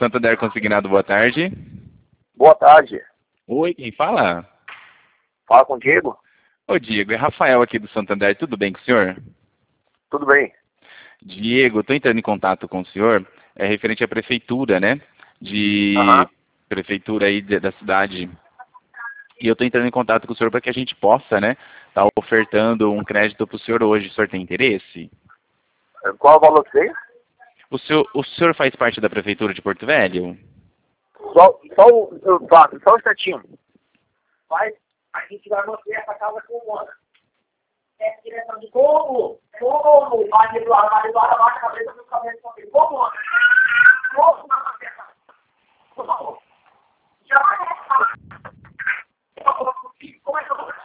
Santander Consignado, boa tarde. Boa tarde. Oi, quem fala? Fala com o Diego. Ô, Diego, é Rafael aqui do Santander, tudo bem com o senhor? Tudo bem? Diego, estou entrando em contato com o senhor, referente à prefeitura, né? Prefeitura aí da cidade. E eu estou entrando em contato com o senhor para que a gente possa, né, estar ofertando um crédito para o senhor hoje. O senhor tem interesse? Qual o valor que tem? O senhor faz parte da prefeitura de Porto Velho? Só um instantinho. Vai, a gente vai mostrar essa casa com o Mona. É direção de como? Como? Vai do armário, abaixa a cabeça do cabelo comigo. Como? Como na cabeça? Já vai. Como é que eu vou?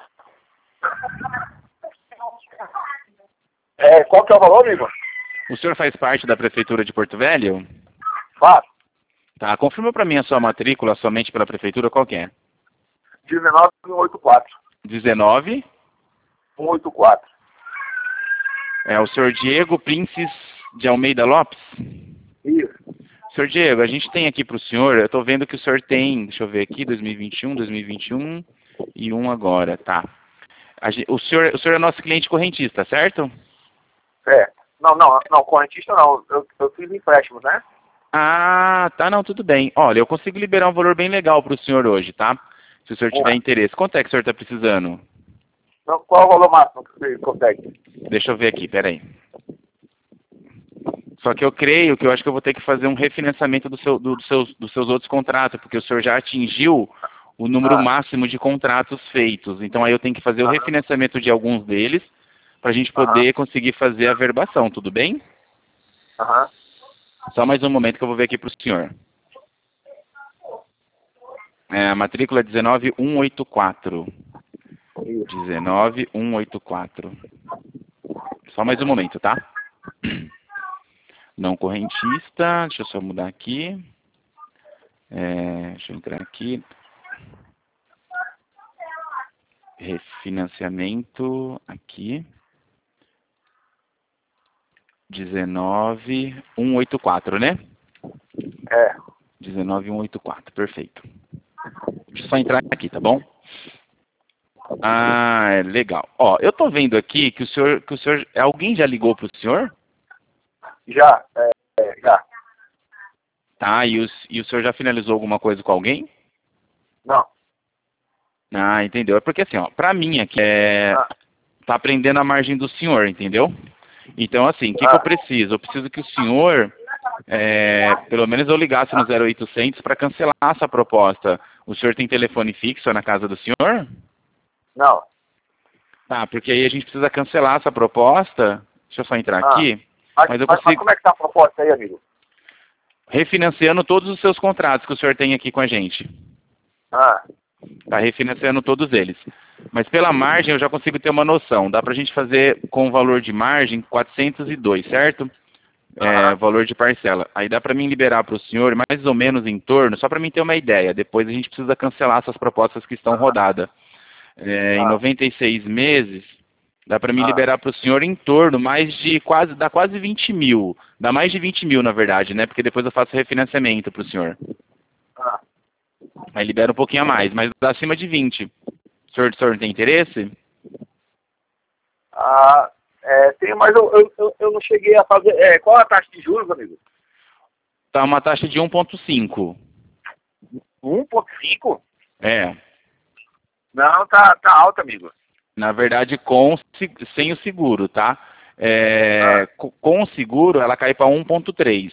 Qual que é o valor, amigo? O senhor faz parte da prefeitura de Porto Velho? Faço. Tá, confirma para mim a sua matrícula somente pela prefeitura, qual que é? 19184. 19? 184. É o senhor Diego Princes de Almeida Lopes? Isso. Senhor Diego, a gente tem aqui para o senhor, eu estou vendo que o senhor tem, deixa eu ver aqui, 2021 e um agora, tá. O senhor é nosso cliente correntista, certo? Não, correntista não. Eu fiz empréstimo, né? Ah, tá, não, tudo bem. Olha, eu consigo liberar um valor bem legal para o senhor hoje, tá? Se o senhor tiver interesse. Quanto é que o senhor está precisando? Não, qual é o valor máximo que você consegue? Deixa eu ver aqui, peraí. Só que eu acho que eu vou ter que fazer um refinanciamento dos seus outros contratos, porque o senhor já atingiu o número máximo de contratos feitos. Então aí eu tenho que fazer o refinanciamento de alguns deles, para a gente poder conseguir fazer a verbação, tudo bem? Só mais um momento que eu vou ver aqui para o senhor. A matrícula é 19184. 19184. Só mais um momento, tá? Não correntista, deixa eu só mudar aqui. Deixa eu entrar aqui. Refinanciamento, aqui. 19184, né? 19184, perfeito. Deixa eu só entrar aqui, tá bom? Ah, legal. Ó, eu tô vendo aqui que o senhor, alguém já ligou pro senhor? Já. Tá, e o senhor já finalizou alguma coisa com alguém? Não. Ah, entendeu. É porque assim, ó, pra mim aqui, tá aprendendo a margem do senhor, entendeu? Então, assim, o que eu preciso? Eu preciso que o senhor, pelo menos eu ligasse no 0800 para cancelar essa proposta. O senhor tem telefone fixo na casa do senhor? Não. Tá, porque aí a gente precisa cancelar essa proposta. Deixa eu só entrar aqui. Mas eu consigo... Mas como é que tá a proposta aí, amigo? Refinanciando todos os seus contratos que o senhor tem aqui com a gente. Tá refinanciando todos eles. Mas pela margem eu já consigo ter uma noção. Dá pra gente fazer com o valor de margem 402, certo? Valor de parcela. Aí dá pra mim liberar para o senhor mais ou menos em torno, só pra mim ter uma ideia. Depois a gente precisa cancelar essas propostas que estão rodadas. Em 96 meses, dá pra mim liberar para o senhor em torno dá quase 20 mil. Dá mais de 20 mil, na verdade, né? Porque depois eu faço refinanciamento para o senhor. Aí libera um pouquinho a mais, mas dá acima de 20. O senhor tem interesse? Tem, mas eu não cheguei a fazer... qual a taxa de juros, amigo? Tá uma taxa de 1,5. 1,5? É. Não, tá alto, amigo. Na verdade, sem o seguro, tá? Com o seguro, ela cai para 1,3.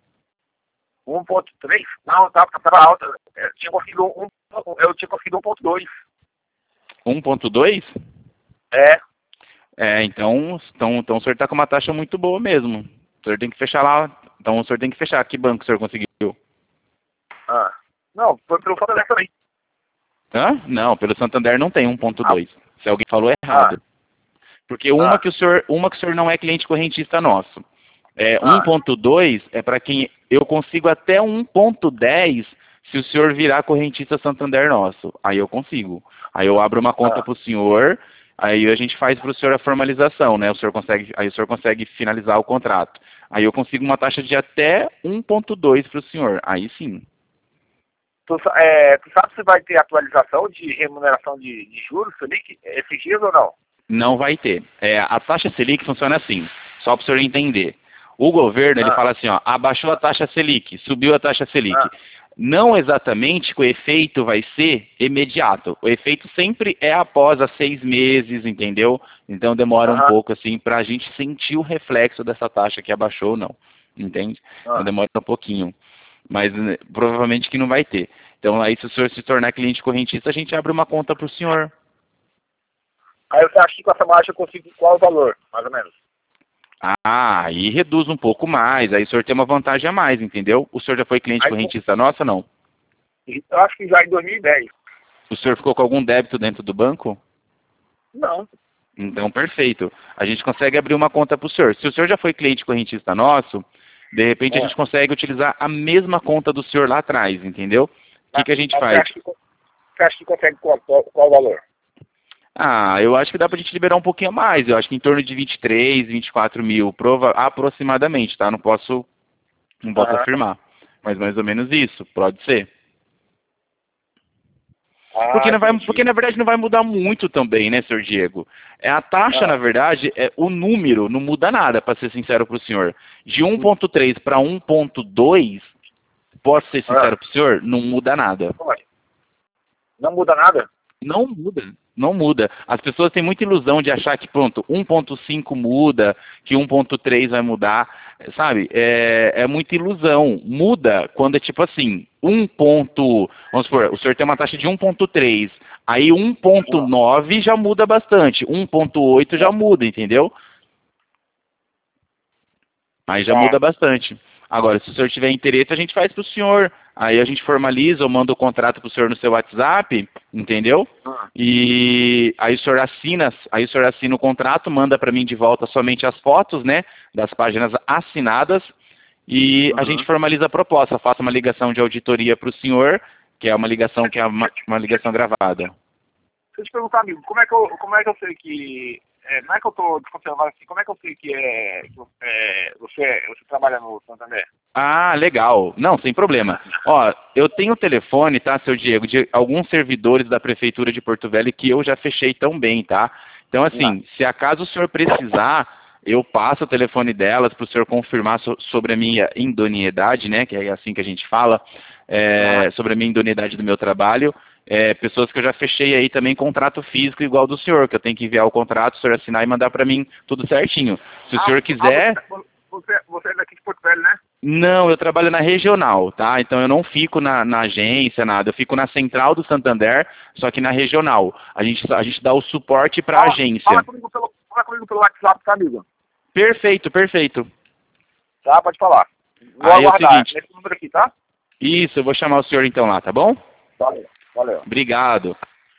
1,3? Não, tava alta. Eu tinha conseguido 1,2. 1,2? Então o senhor está com uma taxa muito boa mesmo. O senhor tem que fechar lá. Então o senhor tem que fechar. Que banco o senhor conseguiu? Não, foi pelo Santander também. Não, pelo Santander não tem 1,2. Se alguém falou errado. Porque uma que o senhor não é cliente correntista nosso. 1,2 é para quem eu consigo até 1,10 se o senhor virar correntista Santander nosso. Aí eu consigo. Aí eu abro uma conta para o senhor Aí a gente faz para o senhor a formalização, né? Aí o senhor consegue finalizar o contrato. Aí eu consigo uma taxa de até 1,2 para o senhor. Aí sim. Tu sabe se vai ter atualização de remuneração de juros Selic esses dias ou não? Não vai ter. A taxa Selic funciona assim, só para o senhor entender. O governo, ele fala assim, ó, abaixou a taxa Selic, subiu a taxa Selic. Não exatamente que o efeito vai ser imediato. O efeito sempre é após 6 meses, entendeu? Então demora um pouco assim para a gente sentir o reflexo dessa taxa que abaixou ou não, entende? Então demora um pouquinho, mas provavelmente que não vai ter. Então aí se o senhor se tornar cliente correntista, a gente abre uma conta para o senhor. Aí você acha que com essa margem eu consigo qual o valor, mais ou menos? Ah, aí reduz um pouco mais, aí o senhor tem uma vantagem a mais, entendeu? O senhor já foi cliente correntista nossa, não? Eu acho que já em 2010. O senhor ficou com algum débito dentro do banco? Não. Então, perfeito. A gente consegue abrir uma conta para o senhor. Se o senhor já foi cliente correntista nosso, de repente a gente consegue utilizar a mesma conta do senhor lá atrás, entendeu? O que a gente faz? Você acha que consegue qual o valor? Ah, eu acho que dá pra gente liberar um pouquinho a mais. Eu acho que em torno de 23, 24 mil, aproximadamente, tá? Não posso afirmar. Mas mais ou menos isso, pode ser. Porque na verdade não vai mudar muito também, né, senhor Diego? A taxa, na verdade, o número não muda nada, para ser sincero para o senhor. De 1,3 para 1,2, posso ser sincero para o senhor? Não muda nada. Não muda nada? Não muda. Não muda. As pessoas têm muita ilusão de achar que, pronto, 1,5 muda, que 1,3 vai mudar, sabe? É muita ilusão. Muda quando é tipo assim, vamos supor, o senhor tem uma taxa de 1,3, aí 1,9 já muda bastante, 1,8 já muda, entendeu? Aí já muda bastante. Agora, se o senhor tiver interesse, a gente faz para o senhor. Aí a gente formaliza ou manda o contrato para o senhor no seu WhatsApp, entendeu? E aí o senhor assina o contrato, manda para mim de volta somente as fotos, né, das páginas assinadas, e a gente formaliza a proposta. Faça uma ligação de auditoria para o senhor, que é uma ligação uma ligação gravada. Deixa eu te perguntar, amigo, como é que eu sei que não é que eu estou desconfiando, assim, como é que eu sei que você trabalha no Santander? Ah, legal. Não, sem problema. Ó, eu tenho o telefone, tá, seu Diego, de alguns servidores da Prefeitura de Porto Velho que eu já fechei tão bem, tá? Então, assim, se acaso o senhor precisar, eu passo o telefone delas para o senhor confirmar sobre a minha idoneidade, né, que é assim que a gente fala, sobre a minha idoneidade do meu trabalho. Pessoas que eu já fechei aí também contrato físico igual do senhor, que eu tenho que enviar o contrato, o senhor assinar e mandar para mim tudo certinho. Se o senhor quiser... Você é daqui de Porto Velho, né? Não, eu trabalho na regional, tá? Então eu não fico na agência, nada. Eu fico na central do Santander, só que na regional. A gente dá o suporte para a agência. Fala comigo pelo WhatsApp, tá, amigo? Perfeito, perfeito. Tá, pode falar. Vou aí aguardar, é o seguinte, nesse número aqui, tá? Isso, eu vou chamar o senhor então lá, tá bom? Valeu. Obrigado.